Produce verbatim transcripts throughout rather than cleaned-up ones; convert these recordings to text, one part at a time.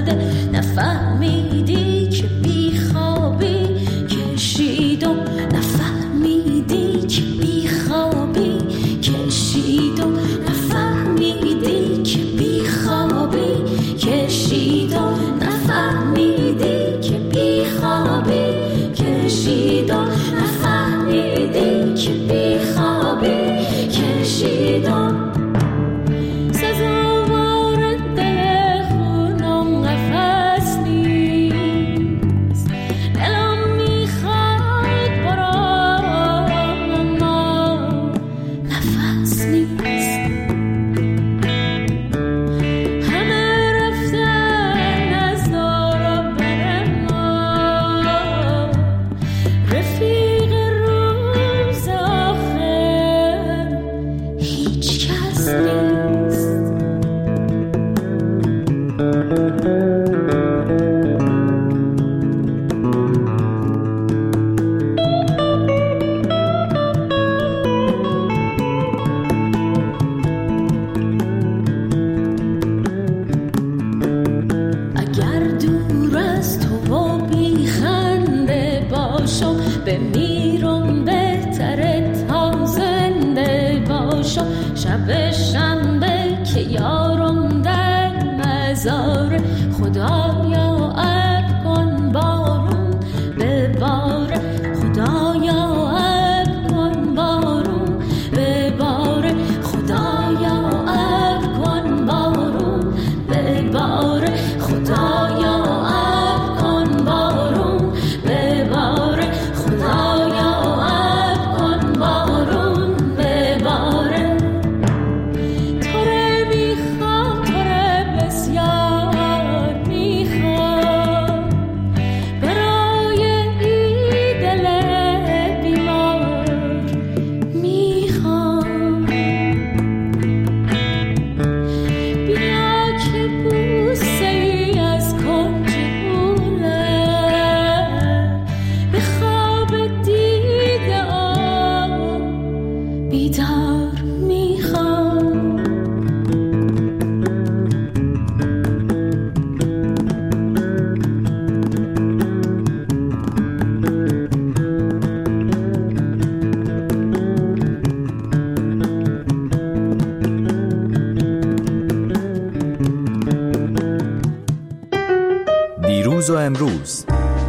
دیروز و امروز،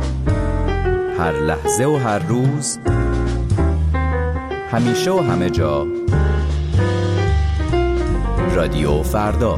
هر لحظه و هر روز، همیشه و همه جا، رادیو فردا.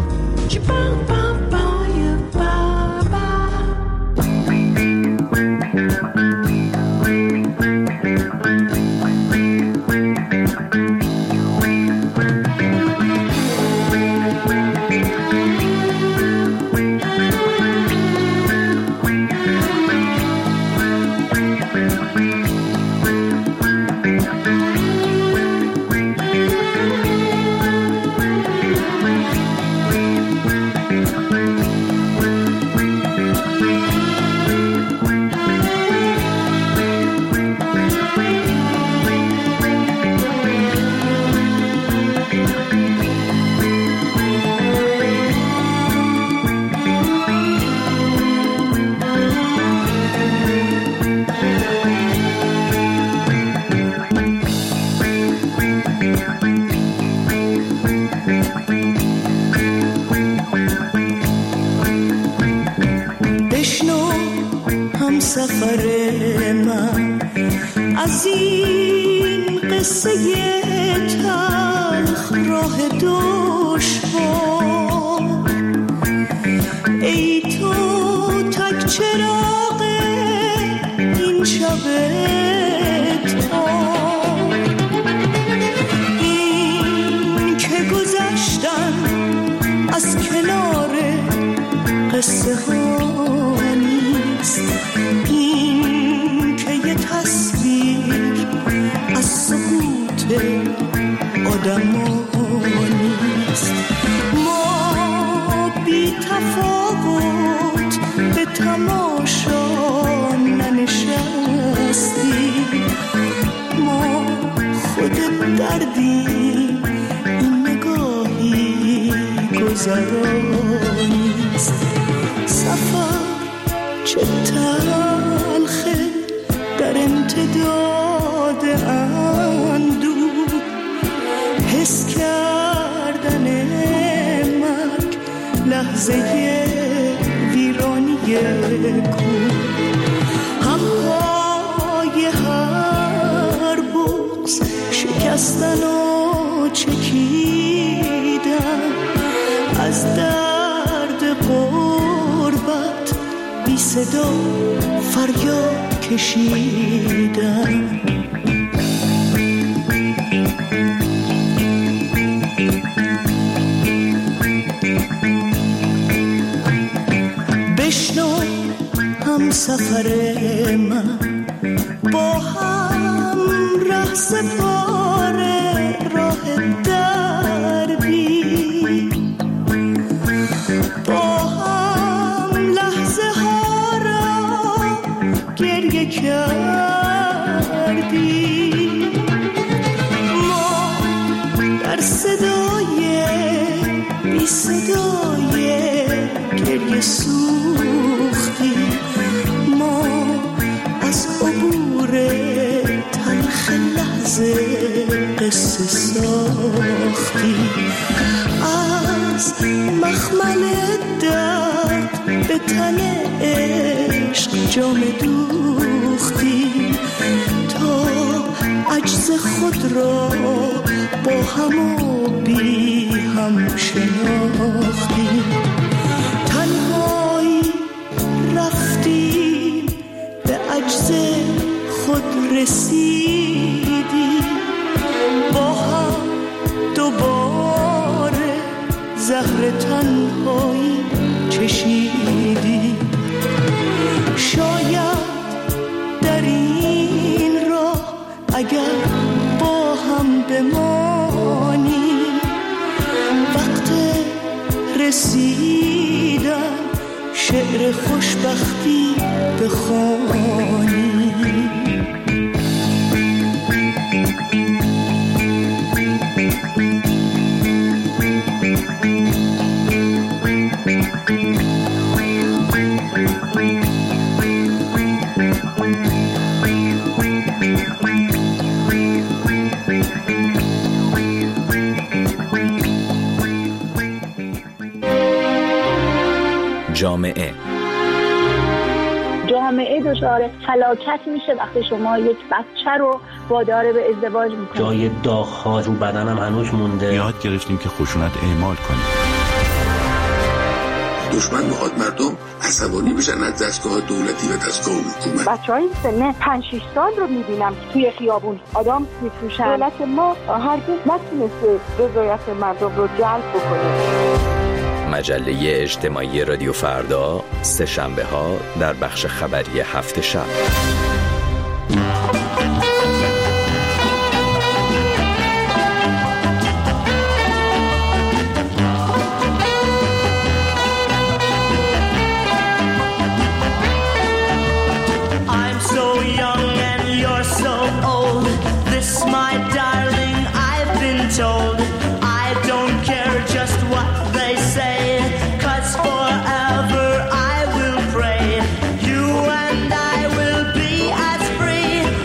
سفر من از این قصه تلخ راه دشوار، ای تو تک چراغ این شب تار، این که گذشتن از کنار قصه ها نیست، این که یه تصویر از سکوت آدم ها نیست. ما بی تفاوت به تماشا ننشستیم، ما خود دردیم، این نگاهی گذرا نیست. سفر چه تلخه در امتداد اندوه حس کردن مرگ لحظه ویرانی کوه همهای هر بغض شکستن و چکیدن از درد غربت بی صدا فریاد کشیدن بشنو هم سفر من با هم ره سپاره راه دربی با هم لحظه ها را گریه کردی ما در صدای بی صدای گریه سوختی ما از عبور تلخ لحظه قصه ساختی از مخمل درد به تن عشق جام دوختی تا عجز خود را با هم و بی هم شناختی تنهایی رفتیم به عجز خود رسیدی با هم دوباره زهر تنهایی چشیدی شاید در این راه اگر با هم بمانی وقت رسیدن شعر خوشبختی بخوانی جامعه جامعه دچار فلاکت میشه وقتی شما یک بچه رو وادار به ازدواج میکنید. جای داغ‌ها رو بدنم هنوز مونده. یاد گرفتیم که خشونت اعمال کنیم. دشمن میخواد مردم عصبانی بشن از دستگاه دولتی و دستگاه حکومت. بچهای سن پنج شش سال رو میبینم که توی خیابون آدم میفروشن. دولت ما هرگز نتونسته رضایت مردم رو جلب بکنه. مجله اجتماعی رادیو فردا سه شنبه ها در بخش خبری هفت شب. I'm so young and you're so old. This my darling, I've been told. I don't care just what they say, 'cause forever I will pray. You and I will be as free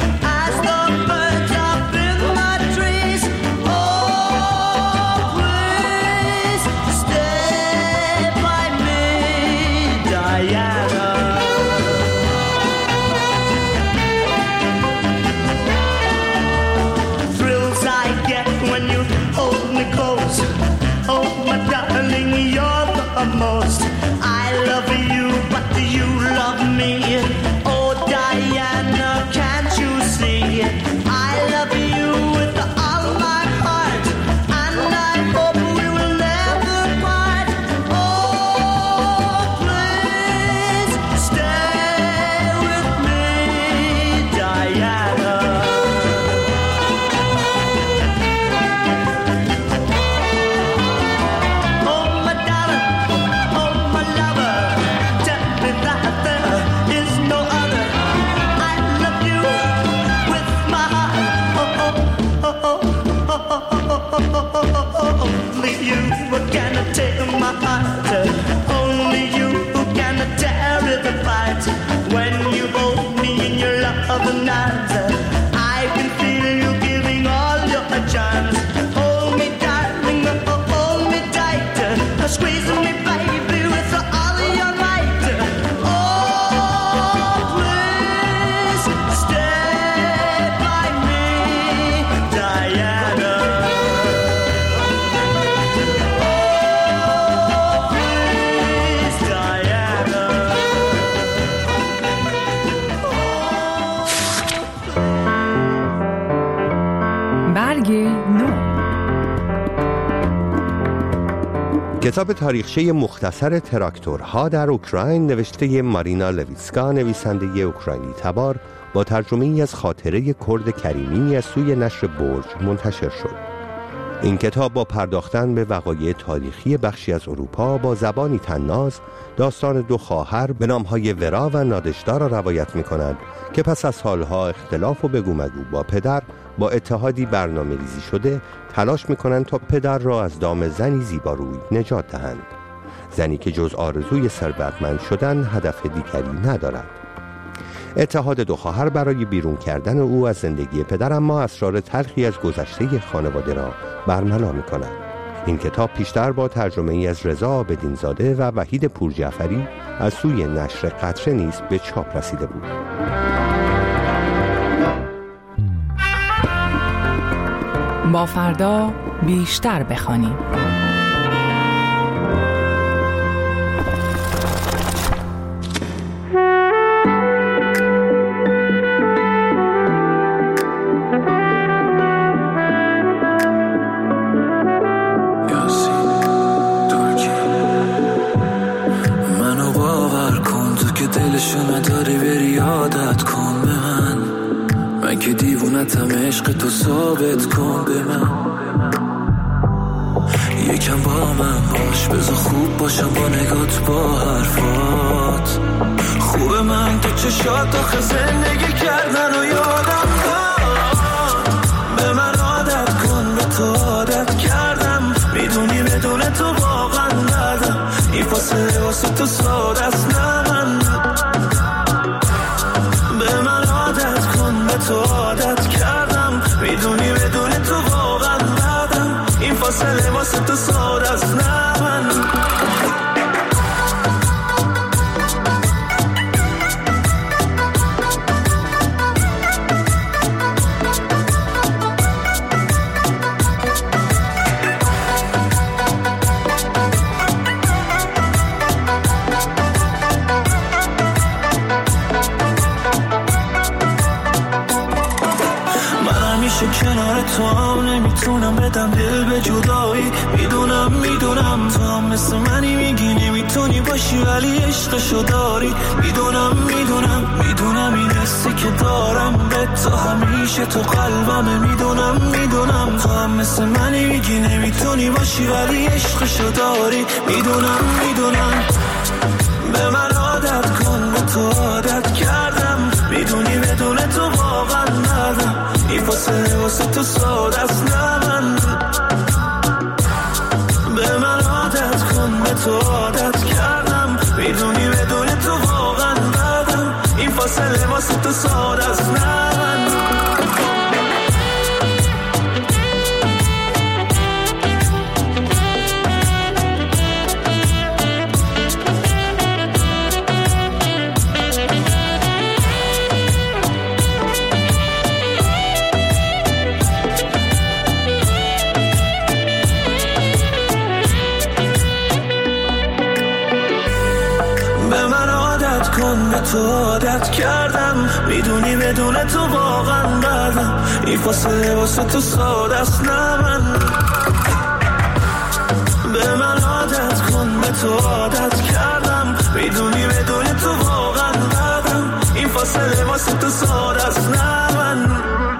کتاب تاریخچه مختصر تراکتورها در اوکراین نوشته مارینا لویتسکا، نویسنده اوکراینی تبار، با ترجمه‌ای از خاطره کرد کریمی از سوی نشر برج منتشر شد. این کتاب با پرداختن به وقایع تاریخی بخشی از اروپا با زبانی طناز داستان دو خواهر به نامهای ورا و نادژدا را روایت می‌کند که پس از سالها اختلاف و بگو مگو با پدر با اتحادی برنامه‌ریزی شده تلاش می‌کنند تا پدر را از دام زنی زیباروی نجات دهند. زنی که جز آرزوی ثروتمند شدن هدف دیگری ندارد. اتحاد دو خواهر برای بیرون کردن او از زندگی پدر اما اسرار تلخی از گذشته خانواده را برملا می‌کند. این کتاب پیشتر با ترجمه‌ای از رضا عابدین‌زاده و وحید پورجعفری از سوی نشر قطره نیز به چاپ رسیده بود. با فردا بیشتر بخوانیم. عشق تو ثابت کن به من، یکم با من باش، بذار خوب باشم با نگات با حرفات. خوبه من تو چشات آخه زندگی کردن و یادم داد. به من عادت کن، به تو عادت کردم، میدونی بدون تو واقعا ندم. این فاصله واسه تو ساده است نه من. به من عادت کن، به تو عادت کردم، میدونی بدون تو واقعا ندم. این فاصله واسه تو ساده است نه من. کنار تو هم نمیتونم بدم دل به جدایی. میدونم میدونم تو هم مثل منی، میگی نمیتونی باشی ولی عشقشو داری. میدونم میدونم میدونم این حسی که دارم به تو همیشه تو قلبمه. میدونم میدونم تو هم مثل منی، میگی نمیتونی باشی ولی عشقشو داری. میدونم میدونم به من عادت کن، به تو عادت کردم، میدونی بدون تو واقعا ندم. این فاصله واسه تو ساده است نه من. به من عادت کن، به تو عادت کردم، میدونی بدون تو واقعا ندم. این فاصله واسه تو ساده است نه من. تو عادت کردم، میدونی بدون تو واقعا ندم. این فاصله واسه تو ساده است نه من. به من عادت کن، به تو عادت کردم، میدونی بدون تو واقعا ندم. این فاصله واسه تو ساده است نه من.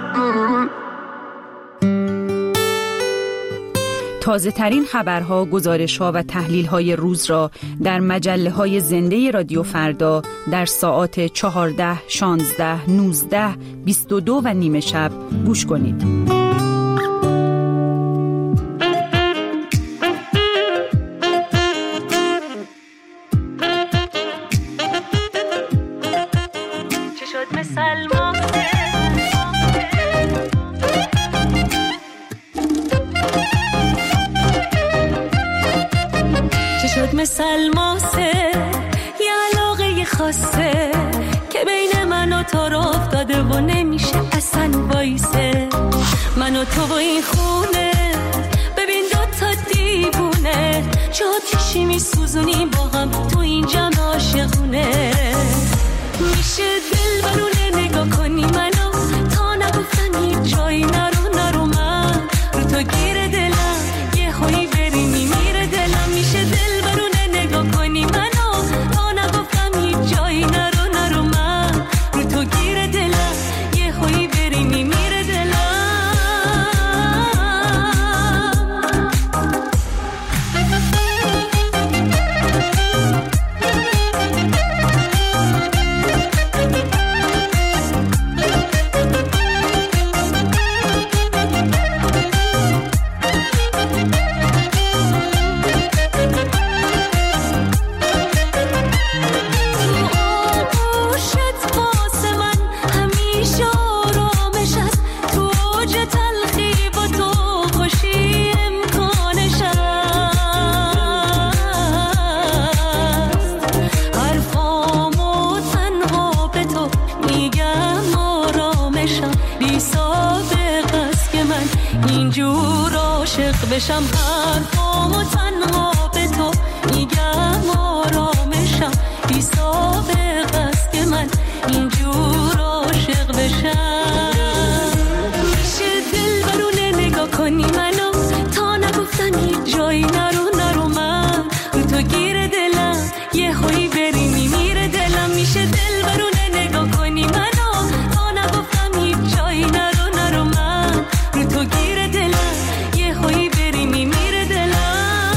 تازه ترین خبرها، گزارش‌ها و تحلیل‌های روز را در مجله‌های زنده رادیو فردا در ساعات چهارده، شانزده، نوزده، بیست و دو و نیمه شب گوش کنید. سلماسه یه علاقه خاصه که بین من و تو را افتاده و نمیشه اصلا وایسه. من و تو و این خونه ببین دوتا دیوونه، چه آتیشی میسوزونیم با هم تو این جمع عاشقونه. میشه دل برونه نگاه کنی منو تا نگفتم هیچ جایی نرو نرو من رو تو گیر دلم یه هایی بری میمیره دلم. میشه عاشق بشم، حرفامو تنها به تو میگم آرامشم، بی سابق است که من اینجور عاشق بشم. میشه دل برونه نگاه کنی منو، تا نگفتم هیچ جایی نرو نرو، من رو تو گیر دلم یه هایی بری میمیره دلم. میشه دل برونه نگاه کنی منو، تا نگفتم هیچ جایی نرو نرو، من رو تو گیر دلم یه هایی بری میمیره دلم.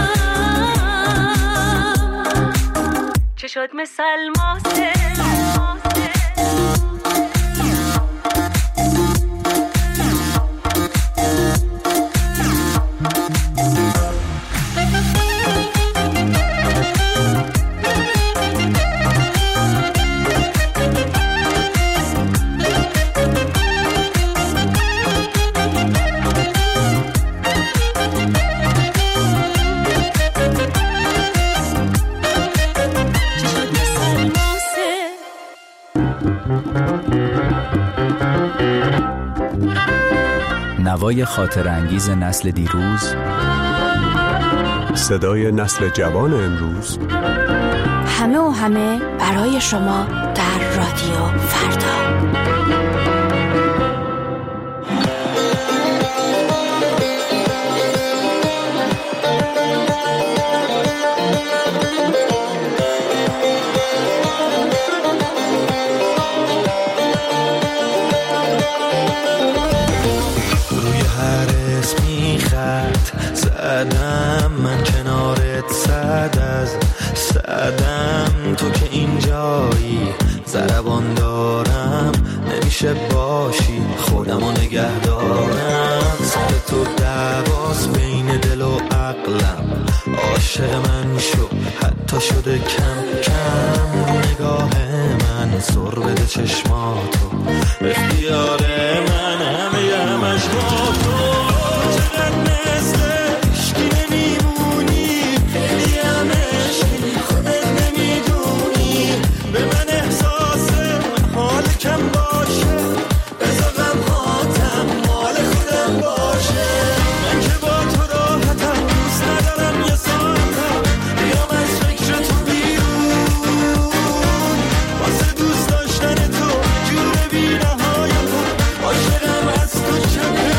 چه شد مثل ماسه نوای خاطر انگیز نسل دیروز، صدای نسل جوان امروز، همه و همه برای شما در رادیو فردا. زدم من کنارت صد از صدم، تو که اینجایی ضربان دارم، نمیشه باشی خودمو نگه دارم. سر تو دعواس بین دل و عقلم، عاشق من شو حتی شده کم کم، رو نگاه من سر بده چشماتو، اختیار من همه همش با تو. چقدر مثل عشقی نمیمونی، خیلی هم عشقی خودت نمیدونی، به من احساس حال کم باشه، بذار غمهاتم مال خودم باشه. من که با تو راحتم، دوست ندارم یه ساعتم بیام از فکر تو بیرون، واسه دوست داشتن تو جور بی نهایتم، عاشقم از تو چه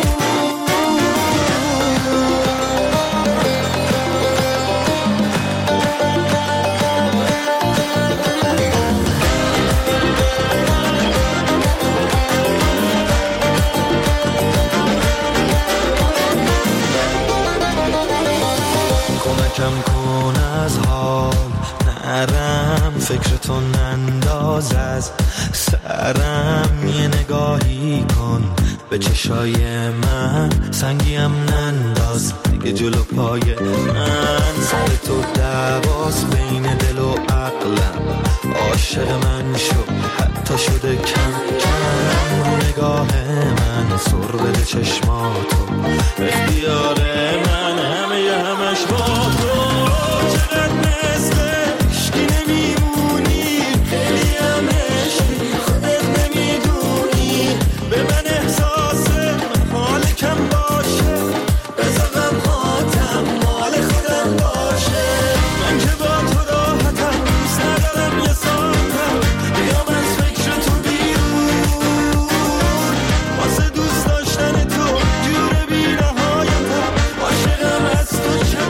کم کن از حال نرم، فکرتو ننداز از سرم، یه نگاهی کن به چشای من، سنگیم ننداز دیگه جلو پای من. سر تو دعواس بین دل و عقلم، عاشق من شو حتی شده کم کم، رو نگاه من سر بده چشماتو، اختیار من همه همش با تو. چقدر مثل عشقی نمیمونی، خیلی هم عشقی خودت نمیدونی، به من احساس حال کم باشه، بذار غمهاتم مال خودم باشه. من که با تو راحتم، دوست ندارم یه ساعتم بیام از فکر تو بیرون، واسه دوست داشتن تو جور بی نهایتم، عاشقم از تو چه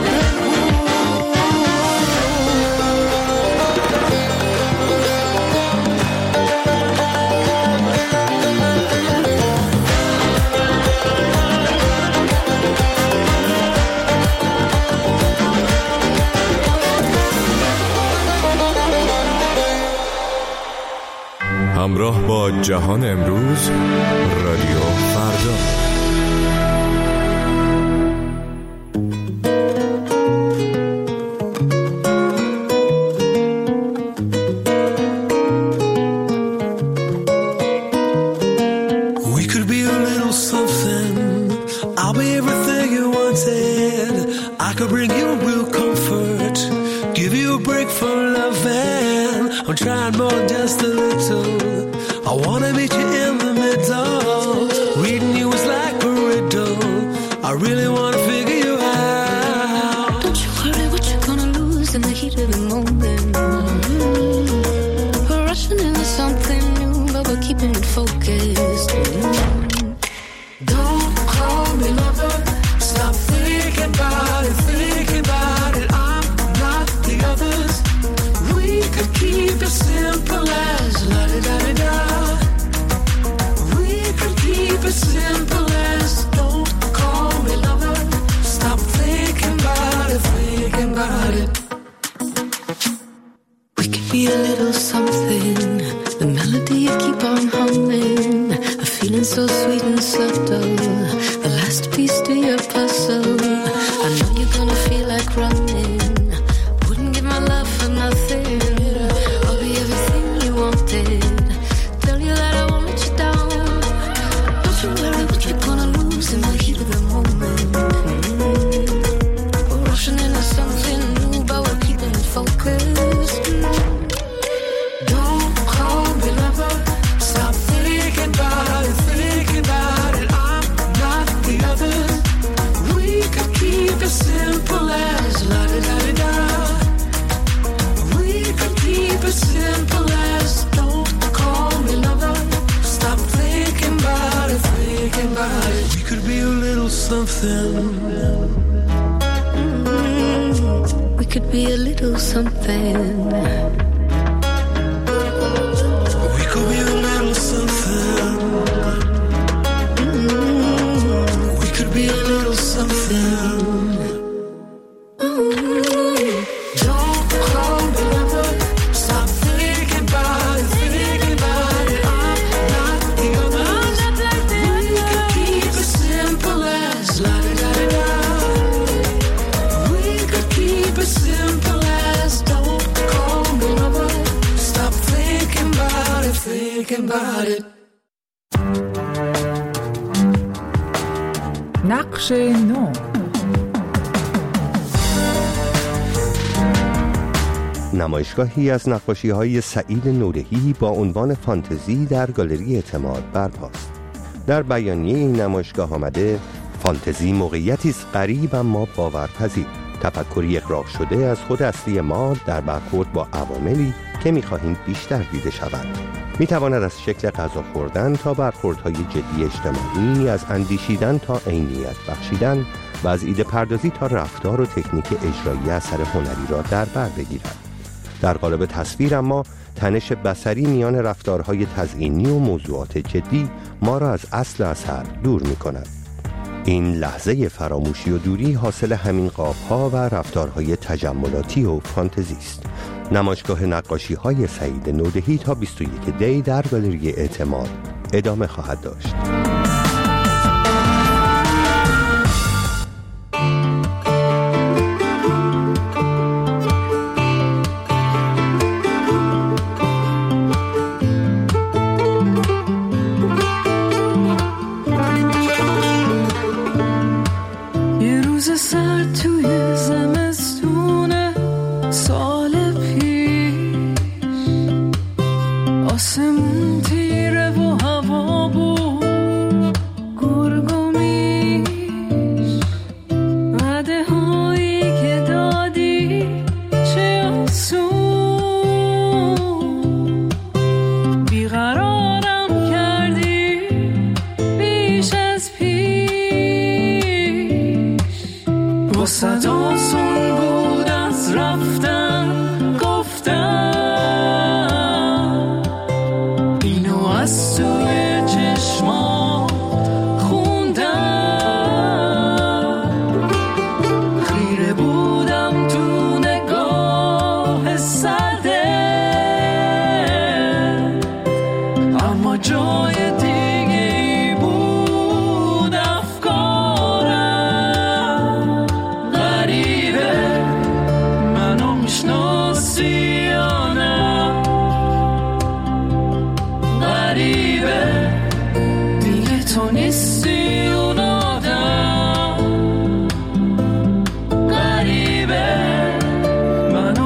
همراه با جهان امروز، رادیو فردا. We could be a little something, I'll be everything you wanted, I could bring you real comfort, give you a break from loving, I'm trying more than just a little, I wanna meet you in the middle, reading you is like a riddle, I really want little something, the melody you keep on humming, a feeling so sweet and subtle, the last piece to your puzzle. I know you're gonna feel like running, wouldn't give my love for nothing. I'll be everything you wanted, tell you that I won't let you down. Don't you worry what you're gonna lose in the heat of the moment. We're rushing into something new, but we're keeping it focused. Don't call me lover, stop thinking about it, thinking about it. I'm not the other. We could keep it simple as la da da da da. We could keep it simple as don't call me lover, stop thinking about it, thinking about it. We could be a little something. Mm-hmm. We could be a little something. We could be a little something. Mm-hmm. We could be a little something. نقش نو. نمایشگاهی از نقاشی‌های سعید نورهی با عنوان فانتزی در گالری اعتماد برپاست. در بیانیه این نمایشگاه آمده فانتزی موقعیتی است غریب اما باورپذیر، تفکری اغراق شده از خود اصلی ما در برخورد با عواملی که می‌خواهیم بیشتر دیده شوند. می‌تواند از شکل غذا خوردن تا برخوردهای جدی اجتماعی، از اندیشیدن تا عینیت بخشیدن و از ایده پردازی تا رفتار و تکنیک اجرایی اثر هنری را در بر بگیرد. در قالب تصویر اما تنش بصری میان رفتارهای تزئینی و موضوعات جدی ما را از اصل اثر دور می‌کند. این لحظه فراموشی و دوری حاصل همین قاب‌ها و رفتارهای تجملاتی و فانتزی است. نمایشگاه نقاشی‌های سعید نورهی تا بیست و یک دی در گالری اعتماد ادامه خواهد داشت.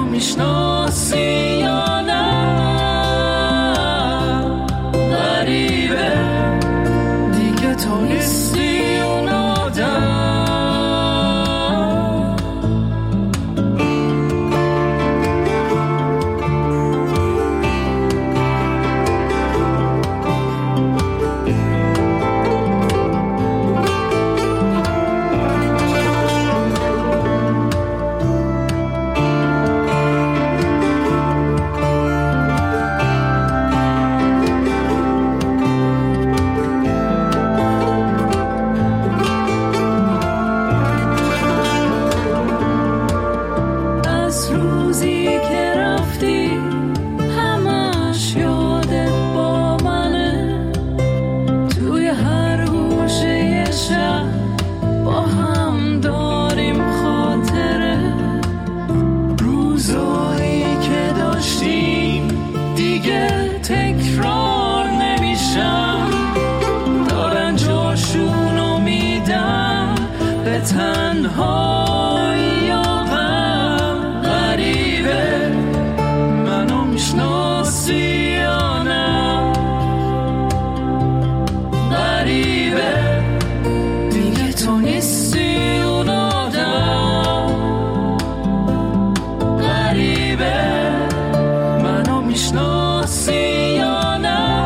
میشناسی یا نه غریبه تکرار نمیشم، دارن جاشونو میدم به تنهایی آقام. غریبه منو میشناسی یا نه، غریبه دیگه تو نیستی اون آدم، غریبه منو میشناسی یا نه،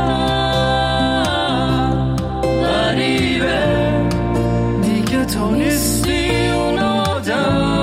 غریبه دیگه تو نیستی اون آدم.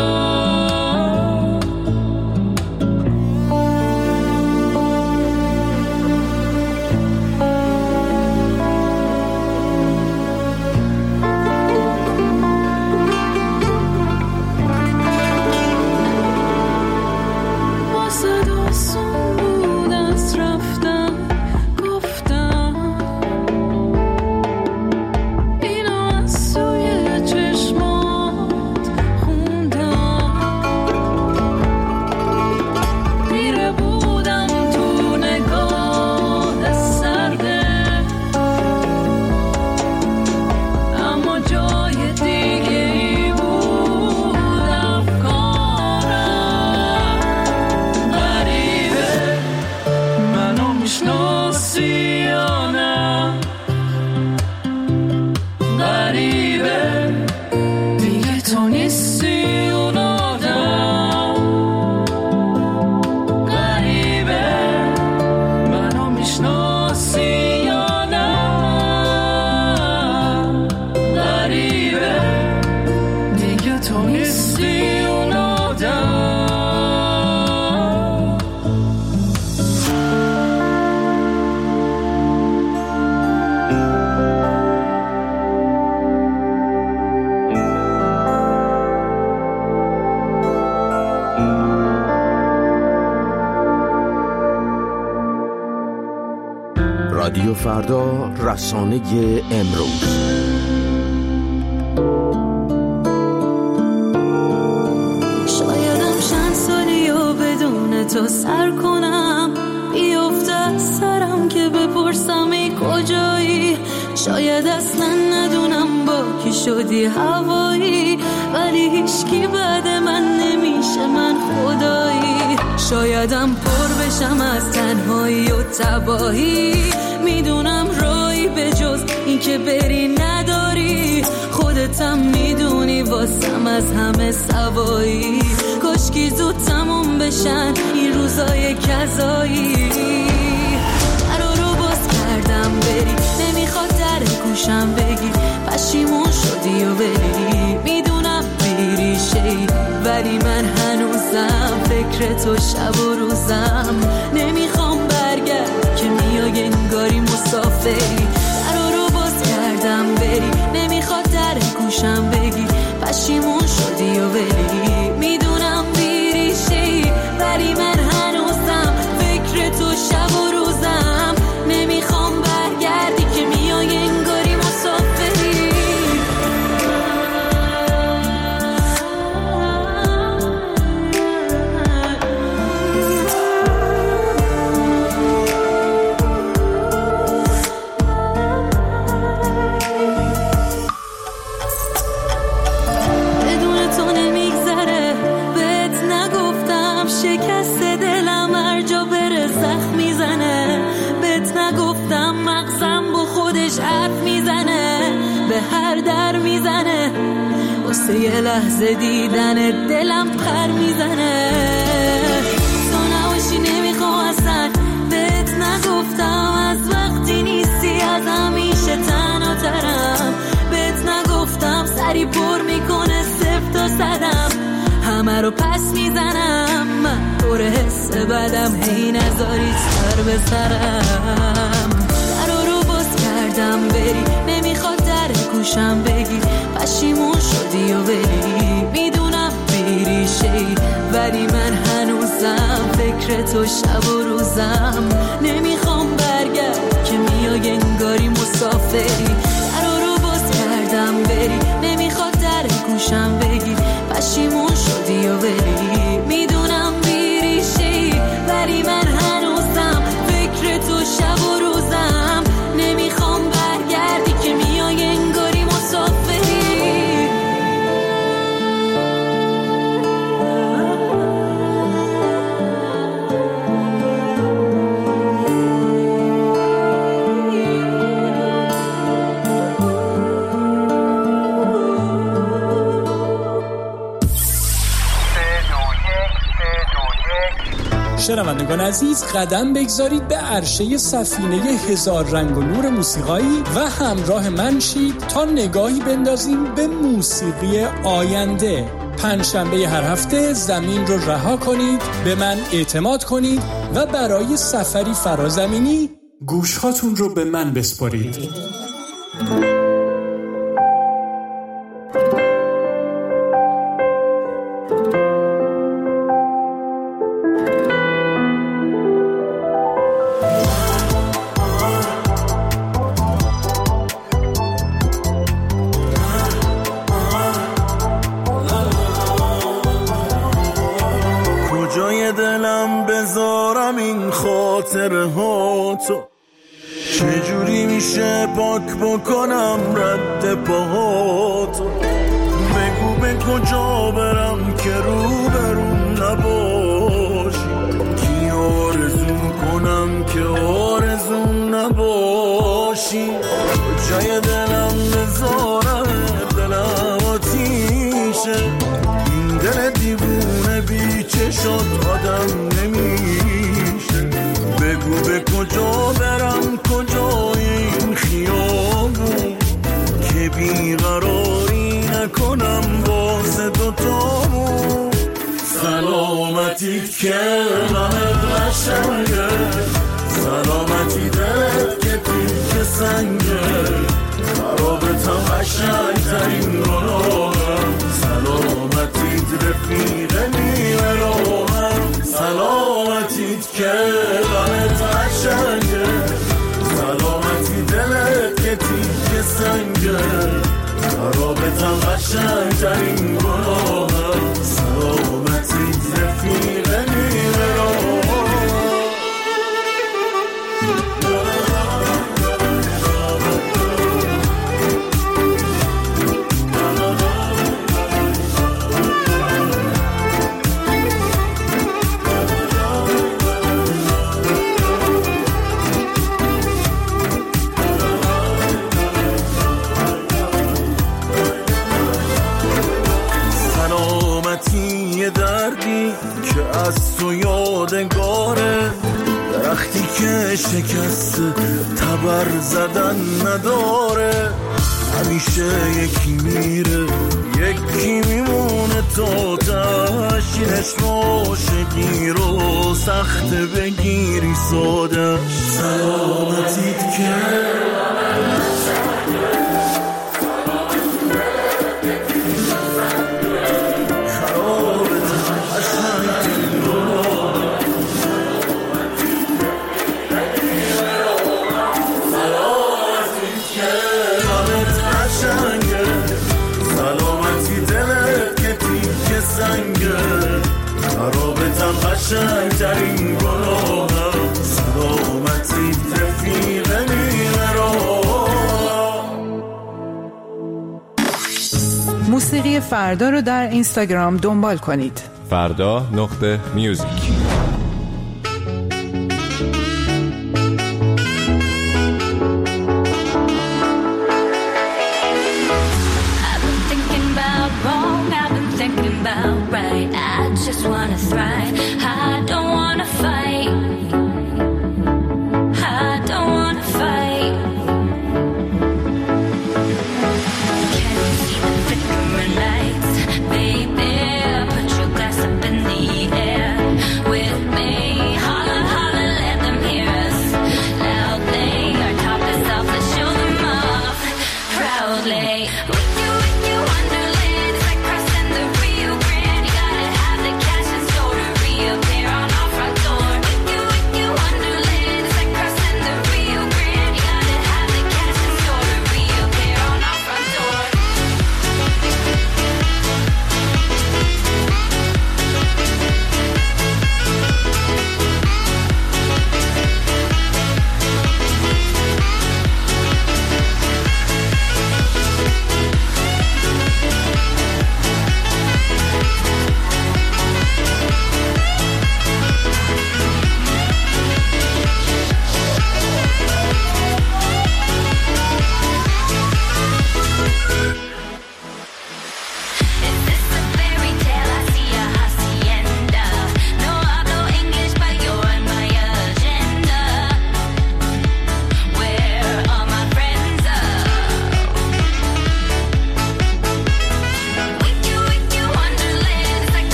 رادیو فردا، رسانه امروز. شایدم چند سالی و بدون تو سر کنم، بیفته سرم که بپرسم ای کجایی. شاید اصلا ندونم با کی شدی هوایی، ولی هیچکی بعد من نمیشه من خدایی. شایدم پر بشم از تنهایی و تباهی، میدونم رایی به جز این که بری نداری. خودتم میدونی واسم از همه سوایی، کاشکی زود تموم بشن این روزای کذایی. درو رو باز کردم بری، نمیخواد در گوشم بگی پشیمون شدی و بری. میدونم بیریشه‌ای ولی من هنوزم فکر تو شب و روزم. نمیخوام برگرد که میای انگاری مسافری. درو رو باز کردم بری، نمیخواد در گوشم بگی پشیمون شدی و بری. میدونم بیریشه‌ای ولی من هنوزم فکر تو شب و روزم. نمیخوام برگردی که میای انگاری مسافری. هر در میزنه واسه یه لحظه دیدن دلم پر میزنه. تو نباشی نمیخوام اصلا، بهت نگفتم از وقتی نیستی از همیشه تنها ترم. بهت نگفتم سری پر میکنه صفر تا صدم، همه رو پس میزنم. من پر حس بدم هی نذاری سر به سرم. درو رو باز کردم بری، نمیخواد در گوشم بگی پشیمون شدی و بری. میدونم بیریشه‌ای ولی من هنوزم فکر تو شب و روزم. نمیخوام برگرد که میای انگاری مسافری. درو رو باز کردم بری، نمیخواد در گوشم بگی پشیمون شدی و بری. میدونم بیریشه‌ای ولی من هنوزم فکر شنوندگان عزیز قدم بگذارید به عرشه سفینه هزار رنگ و نور موسیقایی و همراه من شید تا نگاهی بندازیم به موسیقی آینده. پنجشنبه هر هفته زمین رو رها کنید، به من اعتماد کنید و برای سفری فرازمینی گوشهاتون رو به من بسپارید. چجوری میشه پاک بکنم رد پاهاتو؟ بگو به کجا برم که رو برون نباشی؟ کی آرزو کنم که آرزو نباشی؟ جای دلم بذارم دلم آتیشه، این دل دیوونه بی چشات آدم نمیشه. بگو به کجا برم کجای این خیابون که بیقراری نکنم واسه دوتامون. سلامتیت که غمت قشنگه، سلامتی دلت که تیک سنگه، خرابتم قشنگترین گناهم. سلامتیت رفیق نیمه راهم، سلامتیت که غمت قشنگه، سلامتی دلت که تیک سنگه، خرابتم قشنگترین گناهم. سلامتیت رفیق نیمه راهم. دردی که از تو یادگاره، درختی که شکست تبر زدن نداره. همیشه یکی میره یکی میمونه تا تشینش عاشقی رو سخت بگیری ساده. سلامتیت که قشنگترین گناهم. سلامتی رفیق نیمه راهم. موسیقی فردا رو در اینستاگرام دنبال کنید. فردا نقطه میوزیک. Just wanna thrive. I don't wanna fight. I don't wanna fight. Can you see the flickering lights, baby? Put your glass up in the air.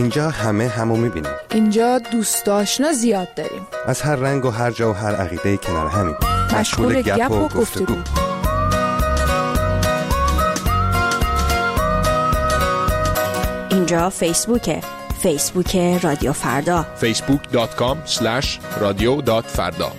اینجا همه همو میبینیم. اینجا دوست آشنا زیاد داریم. از هر رنگ و هر جا و هر عقیده کنار همیم. مشغول گپ و گفتگو. اینجا فیسبوکه. فیسبوک رادیو فردا. فیسبوک دات کام اسلش رادیو دات فردا.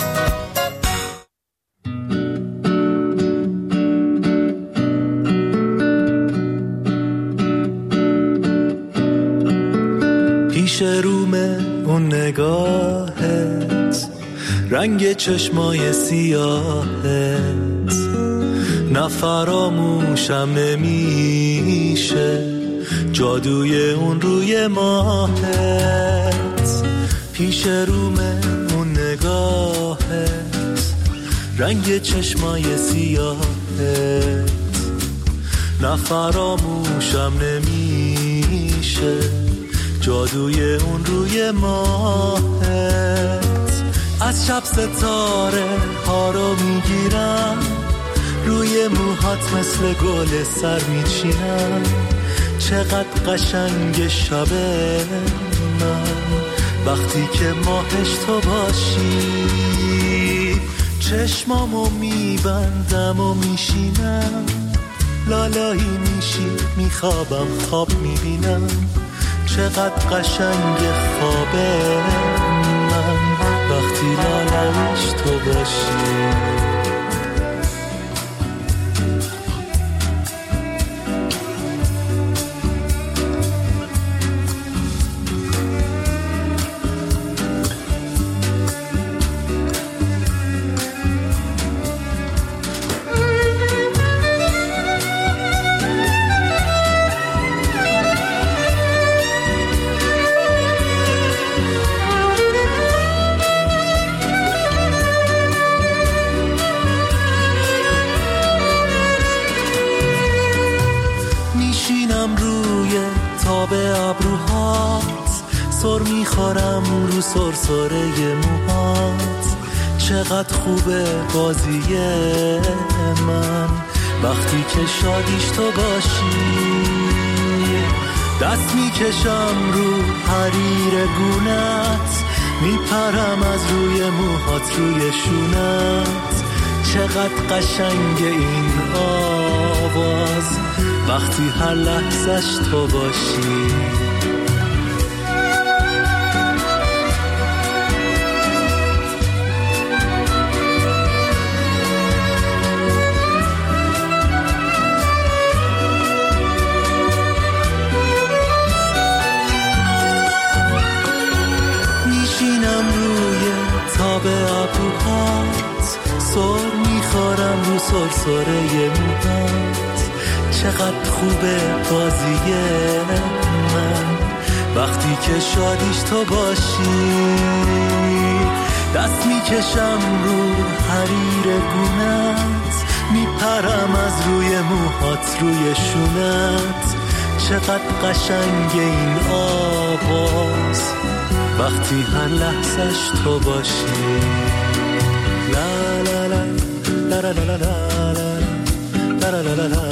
پیش رومه اون نگاهت، رنگ چشمای سیاهت، نفراموشم نمیشه جادوی اون روی ماهت. پیش رومه اون نگاهت، رنگ چشمای سیاهت، نفراموشم نمیشه جادوی اون روی ماهت. از شب ستاره ها رو میگیرم، روی موهات مثل گل سر میچینم. چقدر قشنگ شبه من وقتی که ماهش تو باشی. چشمامو میبندم و میشینم، لالایی میشی میخوابم خواب میبینم. چقدر قشنگ خوابه من وقتی لالایش تو باشی. سر میخورم رو سرسره موهات. چقدر خوبه بازی من وقتی که شادیش تو باشی. دست میکشم رو حریر گونت، میپرم از روی موهات روی شونت. چقدر قشنگ این آواز وقتی هر لحظش تو باشی. سر میخورم رو سرسره موهات. چقدر خوبه بازی من وقتی که شادیش تو باشی. دست میکشم رو حریر گونت، میپرم از روی موهات روی شونت. چقدر قشنگ این آواز وقتی هر لحظش تو باشی. لا لا لا لا لا لا لا لا لا لا لا لا